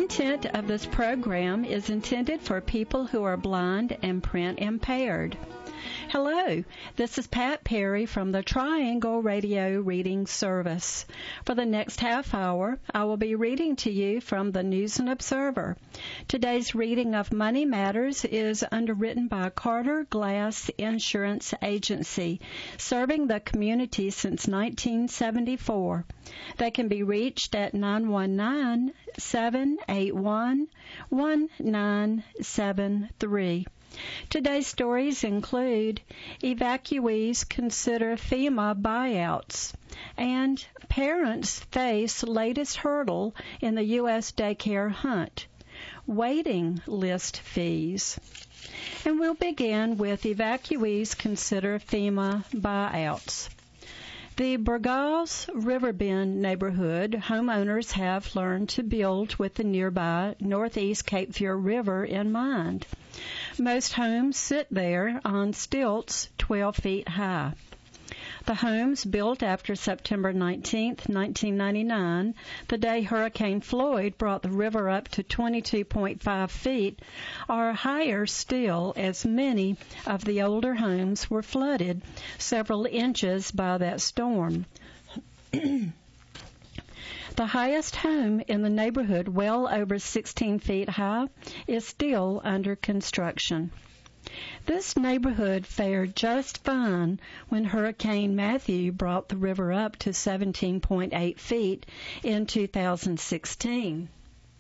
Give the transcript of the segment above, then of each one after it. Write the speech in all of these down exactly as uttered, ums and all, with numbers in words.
content of this program is intended for people who are blind and print impaired. Hello, this is Pat Perry from the Triangle Radio Reading Service. For the next half hour, I will be reading to you from the News and Observer. Today's reading of Money Matters is underwritten by Carter Glass Insurance Agency, serving the community since nineteen seventy-four. They can be reached at nine one nine, seven eight one, one nine seven three. Today's stories include evacuees consider FEMA buyouts and parents face latest hurdle in the U S daycare hunt, waiting list fees. And we'll begin with evacuees consider FEMA buyouts. The Burgos Riverbend neighborhood homeowners have learned to build with the nearby Northeast Cape Fear River in mind. Most homes sit there on stilts twelve feet high. The homes built after September nineteenth, nineteen ninety-nine, the day Hurricane Floyd brought the river up to twenty-two point five feet, are higher still as many of the older homes were flooded several inches by that storm. The highest home in the neighborhood, well over sixteen feet high, is still under construction. This neighborhood fared just fine when Hurricane Matthew brought the river up to seventeen point eight feet in two thousand sixteen.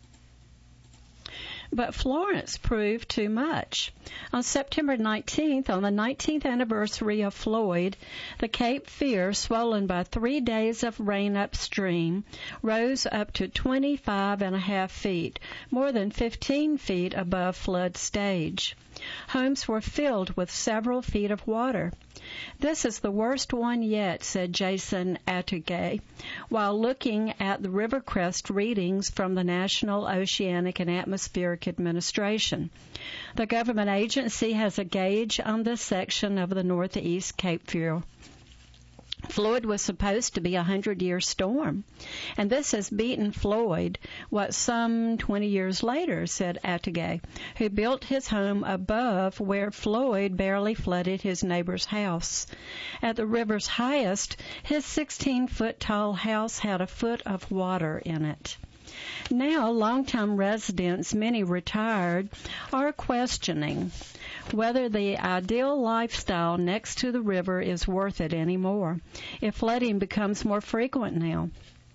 But Florence proved too much. On September nineteenth, on the nineteenth anniversary of Floyd, the Cape Fear, swollen by three days of rain upstream, rose up to twenty-five and a half feet, more than fifteen feet above flood stage. Homes were filled with several feet of water. This is the worst one yet, said Jason Atugay, while looking at the river crest readings from the National Oceanic and Atmospheric Administration. The government agency has a gauge on this section of the Northeast Cape Fear. Floyd was supposed to be a hundred-year storm, and this has beaten Floyd, what, some twenty years later, said Atugay, who built his home above where Floyd barely flooded his neighbor's house. At the river's highest, his sixteen-foot-tall house had a foot of water in it. Now, longtime residents, many retired, are questioning whether the ideal lifestyle next to the river is worth it anymore, if flooding becomes more frequent now.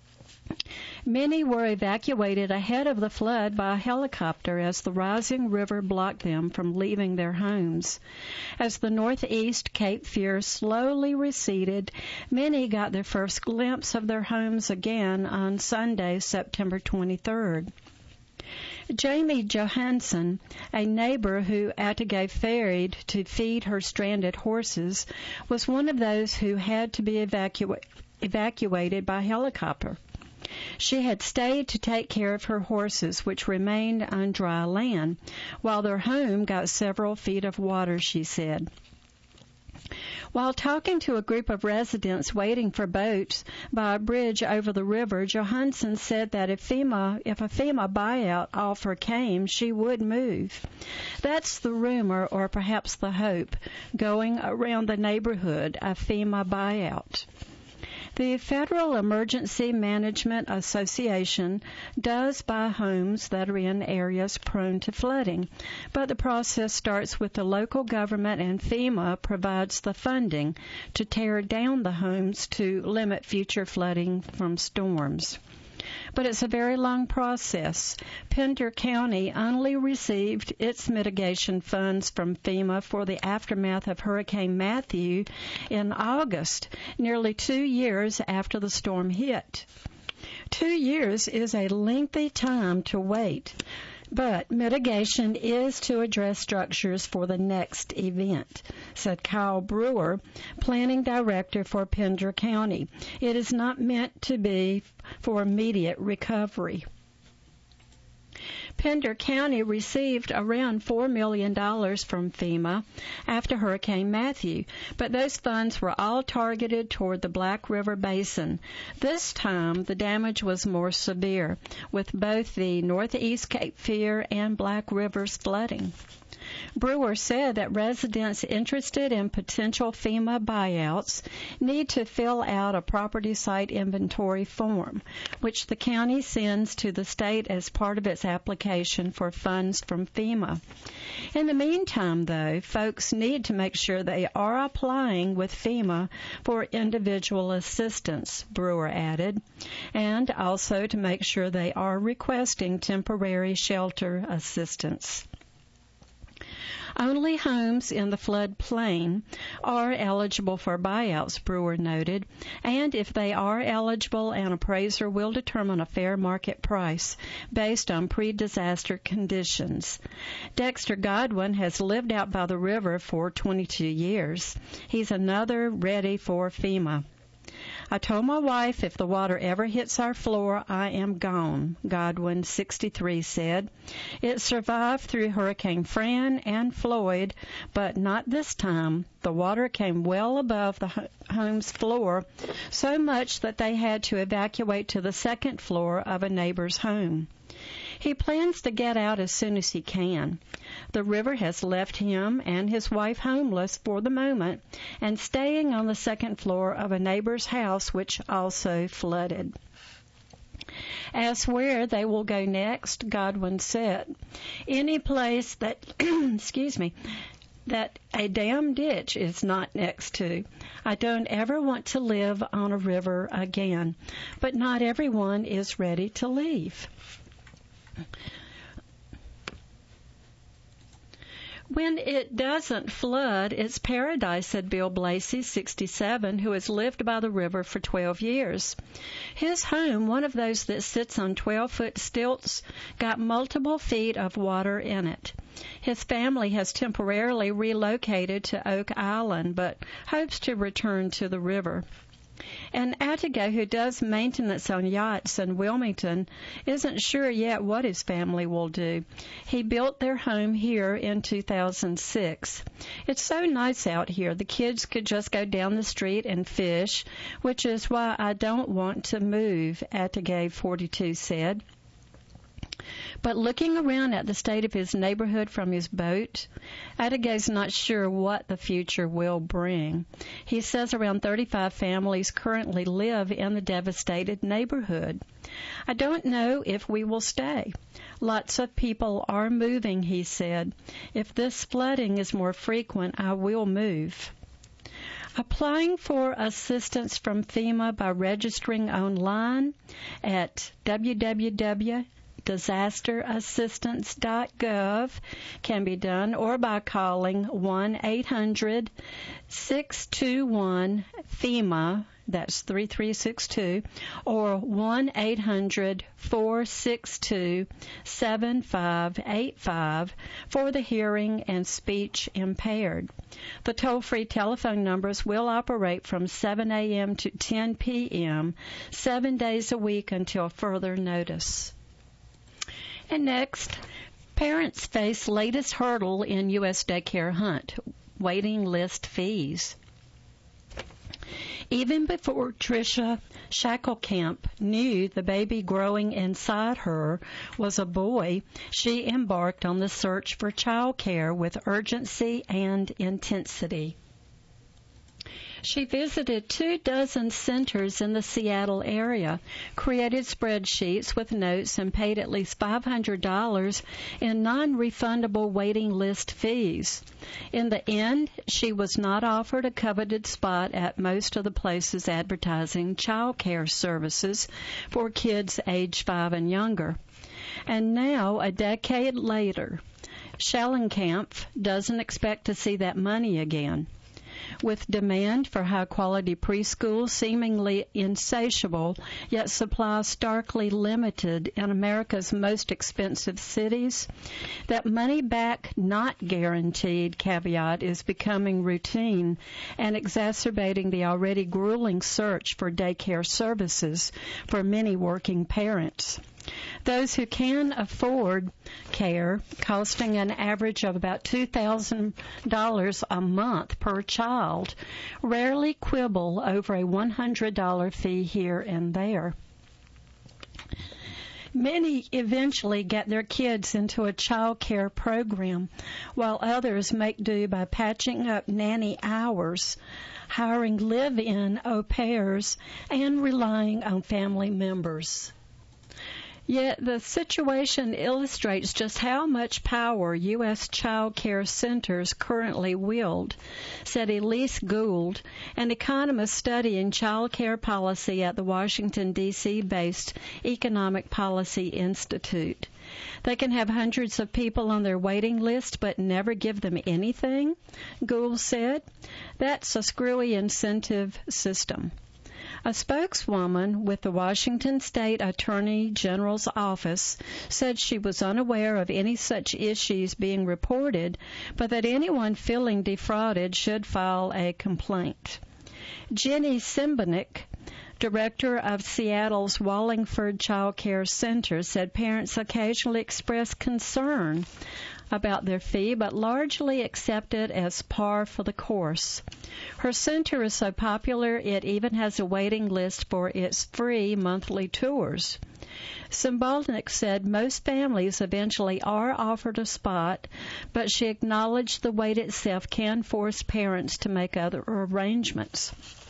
Many were evacuated ahead of the flood by helicopter as the rising river blocked them from leaving their homes. As the Northeast Cape Fear slowly receded, many got their first glimpse of their homes again on Sunday, September twenty-third. Jamie Johansson, a neighbor who Atugay ferried to feed her stranded horses, was one of those who had to be evacua- evacuated by helicopter. She had stayed to take care of her horses, which remained on dry land, while their home got several feet of water, she said. While talking to a group of residents waiting for boats by a bridge over the river, Johansson said that if FEMA, if a FEMA buyout offer came, she would move. That's the rumor, or perhaps the hope, going around the neighborhood, a FEMA buyout. The Federal Emergency Management Association does buy homes that are in areas prone to flooding, but the process starts with the local government, and FEMA provides the funding to tear down the homes to limit future flooding from storms. But it's a very long process. Pender County only received its mitigation funds from FEMA for the aftermath of Hurricane Matthew in August, nearly two years after the storm hit. Two years is a lengthy time to wait, but mitigation is to address structures for the next event, said Kyle Brewer, planning director for Pender County. It is not meant to be for immediate recovery. Pender County received around four million dollars from FEMA after Hurricane Matthew, but those funds were all targeted toward the Black River Basin. This time, the damage was more severe, with both the Northeast Cape Fear and Black Rivers flooding. Brewer said that residents interested in potential FEMA buyouts need to fill out a property site inventory form, which the county sends to the state as part of its application for funds from FEMA. In the meantime, though, folks need to make sure they are applying with FEMA for individual assistance, Brewer added, and also to make sure they are requesting temporary shelter assistance. Only homes in the floodplain are eligible for buyouts, Brewer noted, and if they are eligible, an appraiser will determine a fair market price based on pre-disaster conditions. Dexter Godwin has lived out by the river for twenty-two years. He's another ready for FEMA. I told my wife if the water ever hits our floor, I am gone, Godwin, sixty-three, said. It survived through Hurricane Fran and Floyd, but not this time. The water came well above the home's floor, so much that they had to evacuate to the second floor of a neighbor's home. He plans to get out as soon as he can. The river has left him and his wife homeless for the moment and staying on the second floor of a neighbor's house, which also flooded. As where they will go next, Godwin said, any place that, excuse me, that a dam ditch is not next to. I don't ever want to live on a river again, but not everyone is ready to leave. When it doesn't flood, it's paradise, said Bill Blasey, sixty-seven, who has lived by the river for twelve years. His home, one of those that sits on twelve-foot stilts, got multiple feet of water in it. His family has temporarily relocated to Oak Island, but hopes to return to the river. And Attigo, who does maintenance on yachts in Wilmington, isn't sure yet what his family will do. He built their home here in two thousand six. It's so nice out here. The kids could just go down the street and fish, which is why I don't want to move, Attigo, forty-two, said. But looking around at the state of his neighborhood from his boat, Attigo's not sure what the future will bring. He says around thirty-five families currently live in the devastated neighborhood. I don't know if we will stay. Lots of people are moving, he said. If this flooding is more frequent, I will move. Applying for assistance from FEMA by registering online at w w w dot disaster assistance dot gov can be done, or by calling one eight hundred six two one FEMA, that's three three six two, or one eight hundred four six two seven five eight five for the hearing and speech impaired. The toll-free telephone numbers will operate from seven a.m. to ten p.m., seven days a week until further notice. And next, parents face latest hurdle in U S daycare hunt, waiting list fees. Even before Tricia Shacklekamp knew the baby growing inside her was a boy, she embarked on the search for child care with urgency and intensity. She visited two dozen centers in the Seattle area, created spreadsheets with notes, and paid at least five hundred dollars in non-refundable waiting list fees. In the end, she was not offered a coveted spot at most of the places advertising child care services for kids age five and younger. And now, a decade later, Schellenkamp doesn't expect to see that money again. With demand for high-quality preschool seemingly insatiable, yet supply starkly limited in America's most expensive cities, that money-back not guaranteed caveat is becoming routine and exacerbating the already grueling search for daycare services for many working parents. Those who can afford care, costing an average of about two thousand dollars a month per child, rarely quibble over a one hundred dollars fee here and there. Many eventually get their kids into a child care program, while others make do by patching up nanny hours, hiring live-in au pairs, and relying on family members. Yet the situation illustrates just how much power U S child care centers currently wield, said Elise Gould, an economist studying child care policy at the Washington, D C based Economic Policy Institute. They can have hundreds of people on their waiting list but never give them anything, Gould said. That's a screwy incentive system. A spokeswoman with the Washington State Attorney General's office said she was unaware of any such issues being reported, but that anyone feeling defrauded should file a complaint. Jenny Simbonik, director of Seattle's Wallingford Child Care Center, said parents occasionally express concern about their fee, but largely accept it as par for the course. Her center is so popular it even has a waiting list for its free monthly tours. Simbolnik said most families eventually are offered a spot, but she acknowledged the wait itself can force parents to make other arrangements.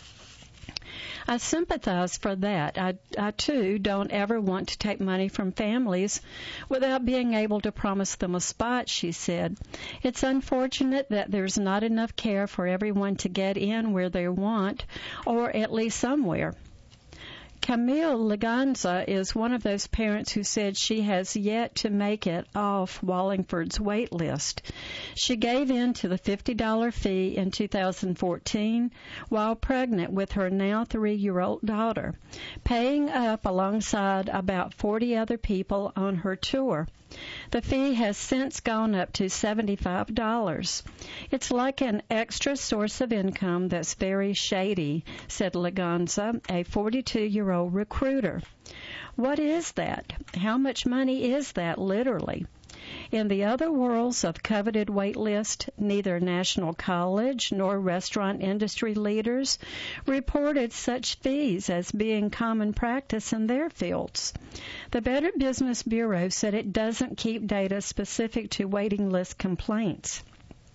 I sympathize for that. I, I, too, don't ever want to take money from families without being able to promise them a spot, she said. It's unfortunate that there's not enough care for everyone to get in where they want, or at least somewhere. Camille Laganza is one of those parents who said she has yet to make it off Wallingford's wait list. She gave in to the fifty dollars fee in two thousand fourteen while pregnant with her now three-year-old daughter, paying up alongside about forty other people on her tour. The fee has since gone up to seventy-five dollars. It's like an extra source of income that's very shady, said Laganza, a forty-two-year-old recruiter. What is that? How much money is that, literally? In the other worlds of coveted wait list, neither National College nor restaurant industry leaders reported such fees as being common practice in their fields. The Better Business Bureau said it doesn't keep data specific to waiting list complaints.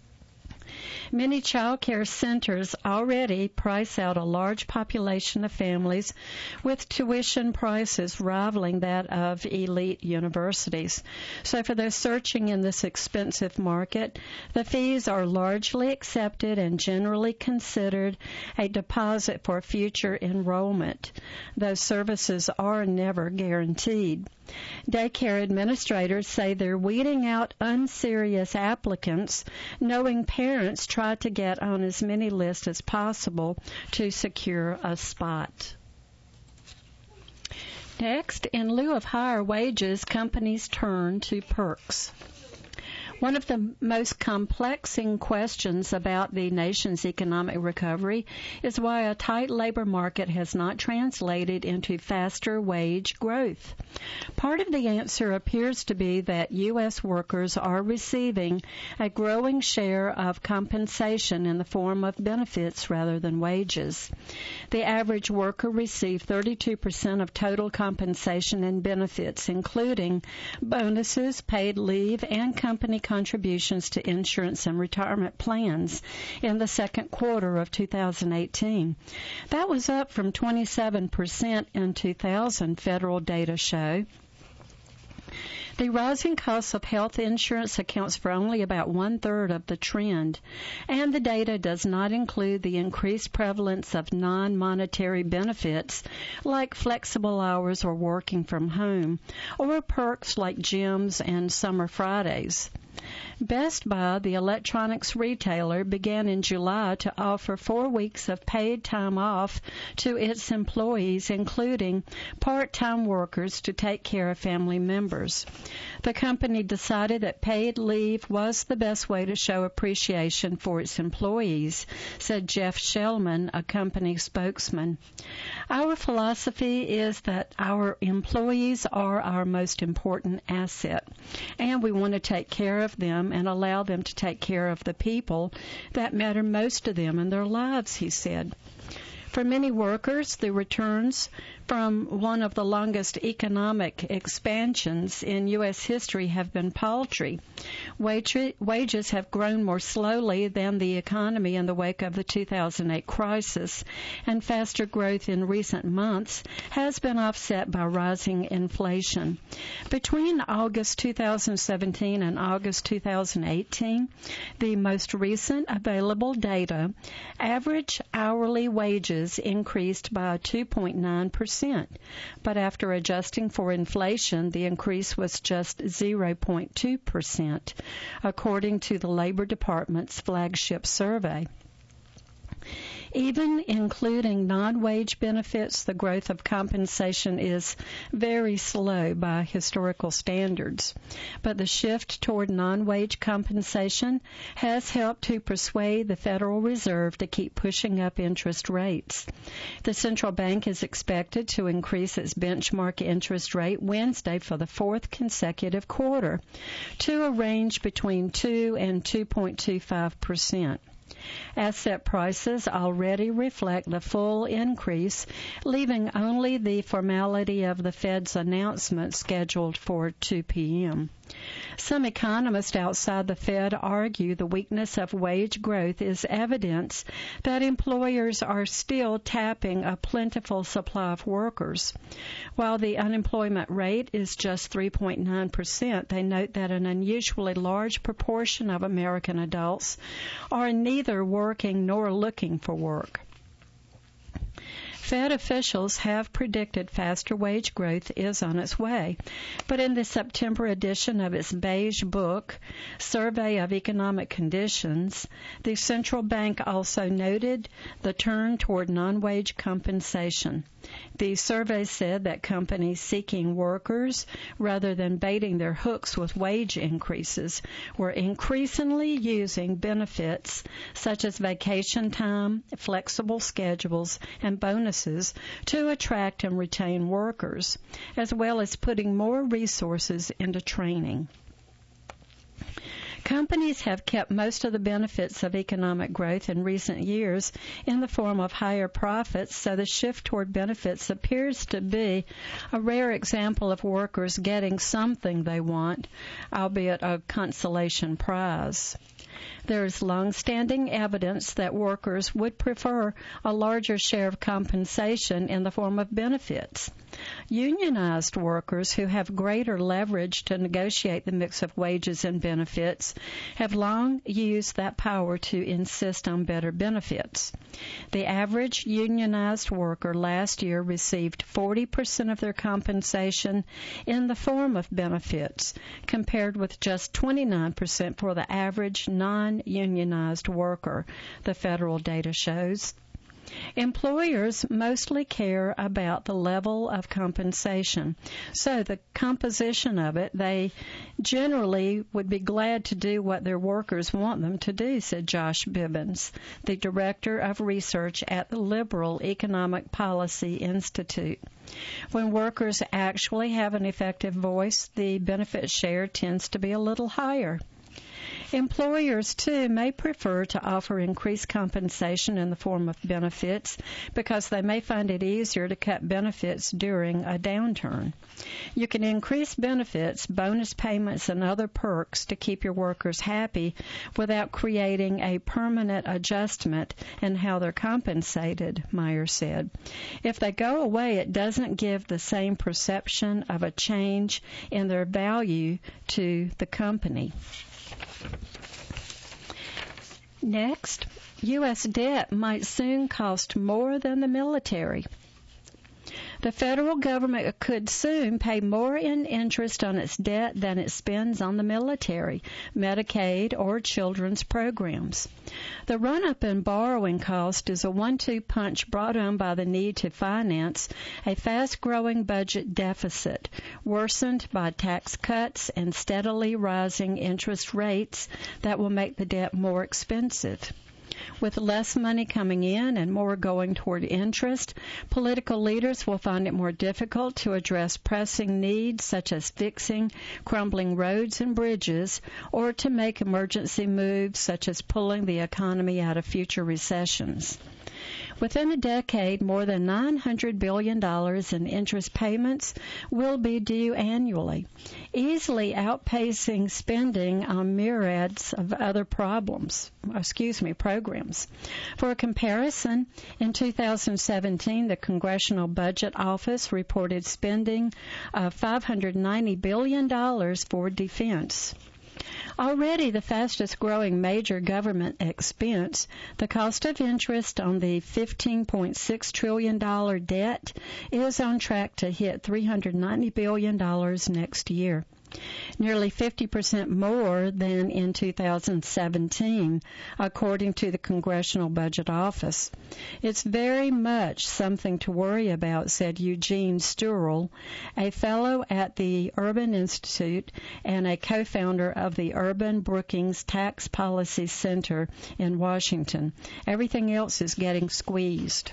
Many child care centers already price out a large population of families with tuition prices rivaling that of elite universities. So for those searching in this expensive market, the fees are largely accepted and generally considered a deposit for future enrollment. Those services are never guaranteed. Daycare administrators say they're weeding out unserious applicants, knowing parents try to get on as many lists as possible to secure a spot. Next, in lieu of higher wages, companies turn to perks. One of the most complexing questions about the nation's economic recovery is why a tight labor market has not translated into faster wage growth. Part of the answer appears to be that U S workers are receiving a growing share of compensation in the form of benefits rather than wages. The average worker received thirty-two percent of total compensation and benefits, including bonuses, paid leave, and company contributions to insurance and retirement plans in the second quarter of two thousand eighteen. That was up from twenty-seven percent in two thousand, federal data show. The rising cost of health insurance accounts for only about one-third of the trend, and the data does not include the increased prevalence of non-monetary benefits like flexible hours or working from home, or perks like gyms and summer Fridays. Best Buy, the electronics retailer, began in July to offer four weeks of paid time off to its employees, including part-time workers, to take care of family members. The company decided that paid leave was the best way to show appreciation for its employees, said Jeff Shellman, a company spokesman. Our philosophy is that our employees are our most important asset, and we want to take care of them and allow them to take care of the people that matter most to them in their lives, he said. For many workers, the returns from one of the longest economic expansions in U S history have been paltry. Wage, wages have grown more slowly than the economy in the wake of the two thousand eight crisis, and faster growth in recent months has been offset by rising inflation. Between August two thousand seventeen and August two thousand eighteen, the most recent available data, average hourly wages increased by two point nine percent. But after adjusting for inflation, the increase was just zero point two percent, according to the Labor Department's flagship survey. Even including non-wage benefits, the growth of compensation is very slow by historical standards. But the shift toward non-wage compensation has helped to persuade the Federal Reserve to keep pushing up interest rates. The central bank is expected to increase its benchmark interest rate Wednesday for the fourth consecutive quarter to a range between two and two point two five percent. Asset prices already reflect the full increase, leaving only the formality of the Fed's announcement scheduled for two p.m. Some economists outside the Fed argue the weakness of wage growth is evidence that employers are still tapping a plentiful supply of workers. While the unemployment rate is just three point nine percent, they note that an unusually large proportion of American adults are neither working nor looking for work. Fed officials have predicted faster wage growth is on its way, but in the September edition of its beige book, Survey of Economic Conditions, the central bank also noted the turn toward non-wage compensation. The survey said that companies seeking workers, rather than baiting their hooks with wage increases, were increasingly using benefits such as vacation time, flexible schedules, and bonuses to attract and retain workers, as well as putting more resources into training. Companies have kept most of the benefits of economic growth in recent years in the form of higher profits, so the shift toward benefits appears to be a rare example of workers getting something they want, albeit a consolation prize. There is long-standing evidence that workers would prefer a larger share of compensation in the form of benefits. Unionized workers who have greater leverage to negotiate the mix of wages and benefits have long used that power to insist on better benefits. The average unionized worker last year received forty percent of their compensation in the form of benefits, compared with just twenty-nine percent for the average non-unionized worker, the federal data shows. Employers mostly care about the level of compensation, so the composition of it, they generally would be glad to do what their workers want them to do, said Josh Bibbins, the Director of Research at the Liberal Economic Policy Institute. When workers actually have an effective voice, the benefit share tends to be a little higher. Employers, too, may prefer to offer increased compensation in the form of benefits because they may find it easier to cut benefits during a downturn. You can increase benefits, bonus payments, and other perks to keep your workers happy without creating a permanent adjustment in how they're compensated, Meyer said. If they go away, it doesn't give the same perception of a change in their value to the company. Next, U S debt might soon cost more than the military. The federal government could soon pay more in interest on its debt than it spends on the military, Medicaid, or children's programs. The run-up in borrowing cost is a one-two punch brought on by the need to finance a fast-growing budget deficit, worsened by tax cuts and steadily rising interest rates that will make the debt more expensive. With less money coming in and more going toward interest, political leaders will find it more difficult to address pressing needs such as fixing crumbling roads and bridges, or to make emergency moves such as pulling the economy out of future recessions. Within a decade, more than nine hundred billion dollars in interest payments will be due annually, easily outpacing spending on myriads of other problems, excuse me, programs. For a comparison, in two thousand seventeen, the Congressional Budget Office reported spending of five hundred ninety billion dollars for defense. Already the fastest growing major government expense, the cost of interest on the fifteen point six trillion dollars debt is on track to hit three hundred ninety billion dollars next year, nearly fifty percent more than in two thousand seventeen, according to the Congressional Budget Office. It's very much something to worry about, said Eugene Sturell, a fellow at the Urban Institute and a co-founder of the Urban Brookings Tax Policy Center in Washington. Everything else is getting squeezed.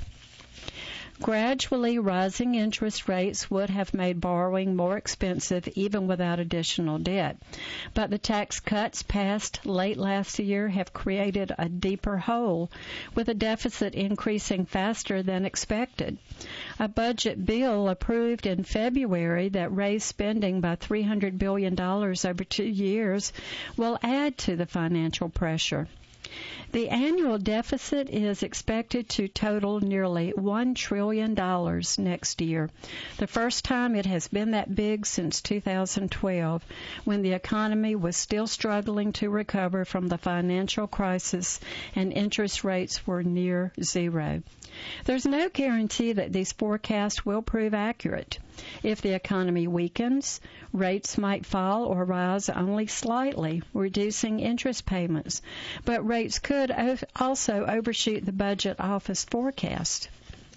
Gradually rising interest rates would have made borrowing more expensive even without additional debt. But the tax cuts passed late last year have created a deeper hole, with a deficit increasing faster than expected. A budget bill approved in February that raised spending by three hundred billion dollars over two years will add to the financial pressure. The annual deficit is expected to total nearly one trillion dollars next year, the first time it has been that big since two thousand twelve, when the economy was still struggling to recover from the financial crisis and interest rates were near zero. There's no guarantee that these forecasts will prove accurate. If the economy weakens, rates might fall or rise only slightly, reducing interest payments, but rates could also overshoot the budget office forecast.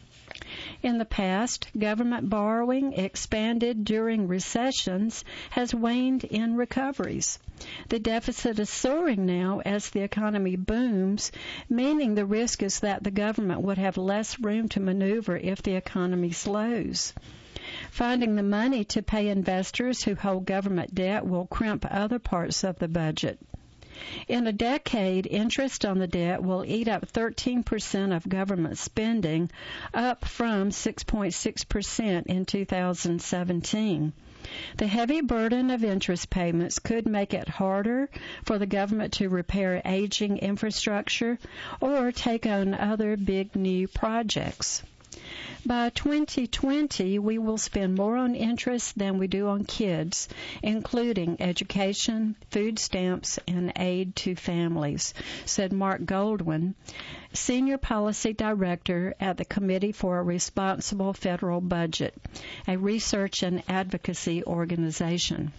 In the past, government borrowing expanded during recessions has waned in recoveries. The deficit is soaring now as the economy booms, meaning the risk is that the government would have less room to maneuver if the economy slows. Finding the money to pay investors who hold government debt will crimp other parts of the budget. In a decade, interest on the debt will eat up thirteen percent of government spending, up from six point six percent in two thousand seventeen. The heavy burden of interest payments could make it harder for the government to repair aging infrastructure or take on other big new projects. By twenty twenty, we will spend more on interest than we do on kids, including education, food stamps, and aid to families, said Mark Goldwyn, Senior Policy Director at the Committee for a Responsible Federal Budget, a research and advocacy organization.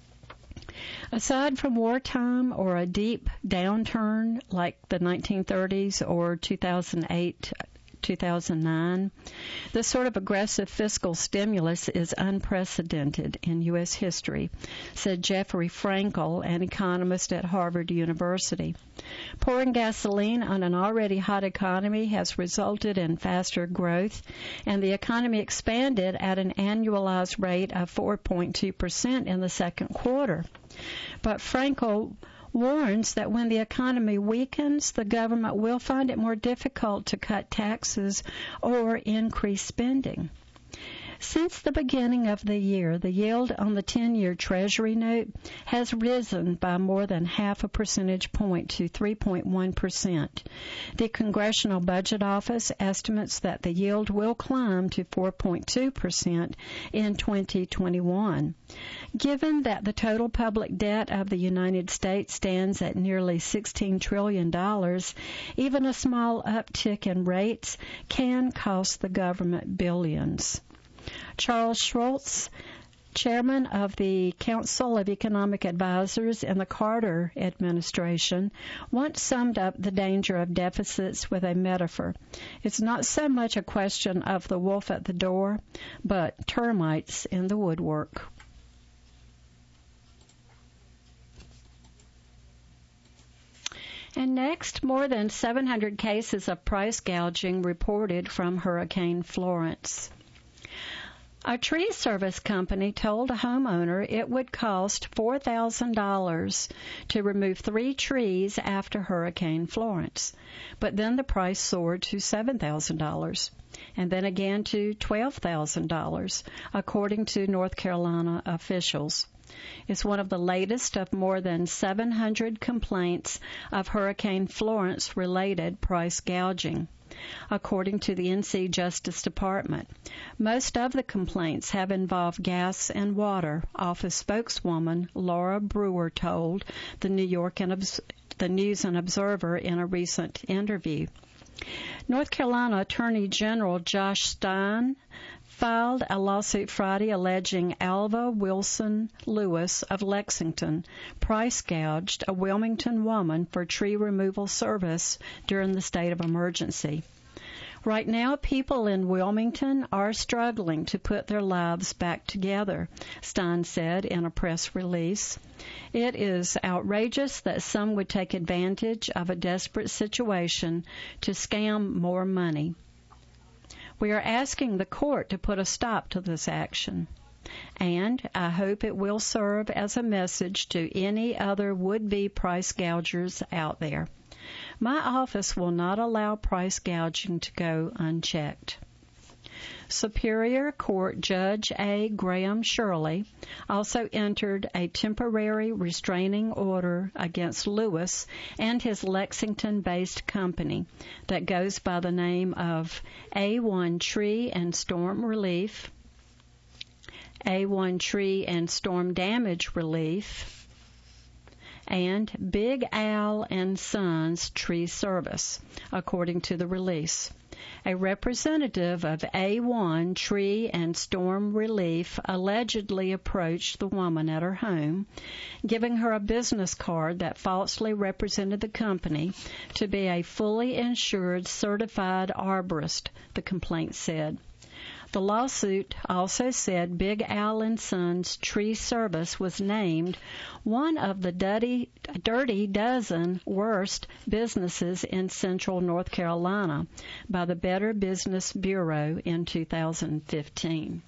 Aside from wartime or a deep downturn like the nineteen thirties or two thousand eight, two thousand nine, this sort of aggressive fiscal stimulus is unprecedented in U S history, said Jeffrey Frankel, an economist at Harvard University. Pouring gasoline on an already hot economy has resulted in faster growth, and the economy expanded at an annualized rate of four point two percent in the second quarter. But Frankel warns that when the economy weakens, the government will find it more difficult to cut taxes or increase spending. Since the beginning of the year, the yield on the ten-year Treasury note has risen by more than half a percentage point to three point one percent. The Congressional Budget Office estimates that the yield will climb to four point two percent in twenty twenty-one. Given that the total public debt of the United States stands at nearly sixteen trillion dollars, even a small uptick in rates can cost the government billions. Charles Schultz, chairman of the Council of Economic Advisors in the Carter administration, once summed up the danger of deficits with a metaphor. It's not so much a question of the wolf at the door, but termites in the woodwork. And next, more than seven hundred cases of price gouging reported from Hurricane Florence. A tree service company told a homeowner it would cost four thousand dollars to remove three trees after Hurricane Florence. But then the price soared to seven thousand dollars and then again to twelve thousand dollars, according to North Carolina officials. It's one of the latest of more than seven hundred complaints of Hurricane Florence-related price gouging, according to the N C Justice Department. Most of the complaints have involved gas and water, office spokeswoman Laura Brewer told the New York and Obs- the News and Observer in a recent interview. North Carolina Attorney General Josh Stein filed a lawsuit Friday alleging Alva Wilson Lewis of Lexington price gouged a Wilmington woman for tree removal service during the state of emergency. Right now, people in Wilmington are struggling to put their lives back together, Stein said in a press release. It is outrageous that some would take advantage of a desperate situation to scam more money. We are asking the court to put a stop to this action, and I hope it will serve as a message to any other would-be price gougers out there. My office will not allow price gouging to go unchecked. Superior Court Judge A. Graham Shirley also entered a temporary restraining order against Lewis and his Lexington-based company that goes by the name of A one Tree and Storm Relief, A one Tree and Storm Damage Relief, and Big Al and Sons Tree Service, according to the release. A representative of A one Tree and Storm Relief allegedly approached the woman at her home, giving her a business card that falsely represented the company to be a fully insured certified arborist, the complaint said. The lawsuit also said Big Al and Sons Tree Service was named one of the dirty, dirty dozen worst businesses in central North Carolina by the Better Business Bureau in two thousand fifteen.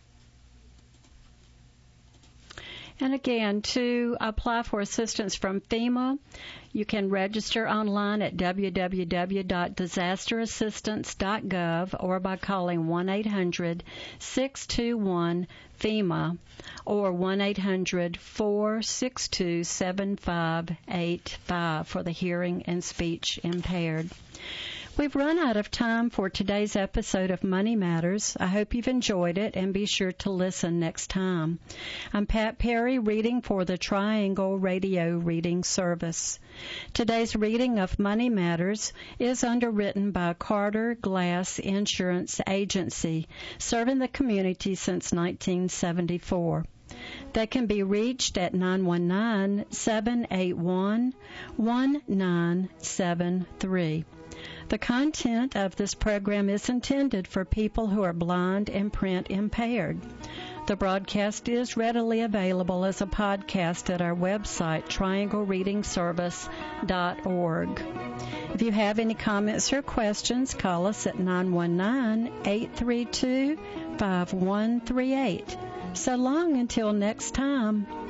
And again, to apply for assistance from FEMA, you can register online at w w w dot disaster assistance dot gov or by calling one eight hundred six two one FEMA or one eight hundred four six two seven five eight five for the hearing and speech impaired. We've run out of time for today's episode of Money Matters. I hope you've enjoyed it, and be sure to listen next time. I'm Pat Perry, reading for the Triangle Radio Reading Service. Today's reading of Money Matters is underwritten by Carter Glass Insurance Agency, serving the community since nineteen seventy-four. They can be reached at nine one nine, seven eight one, one nine seven three. The content of this program is intended for people who are blind and print impaired. The broadcast is readily available as a podcast at our website, triangle reading service dot org. If you have any comments or questions, call us at nine one nine, eight three two, five one three eight. So long until next time.